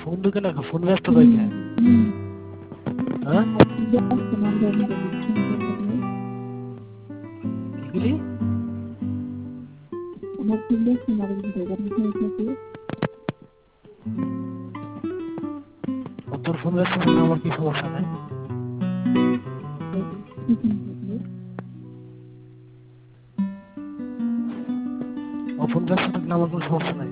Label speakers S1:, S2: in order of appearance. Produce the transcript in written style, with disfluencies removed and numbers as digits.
S1: Phone ঢুকে না, phone ব্যস্ত কই কে? হ্যাঁ কি তোর ফোন ব্যস্ত থাকলে আমার কি সমস্যা নাই? ও ফোন ব্যস্ত থাকলে আমার কোনো সমস্যা নাই।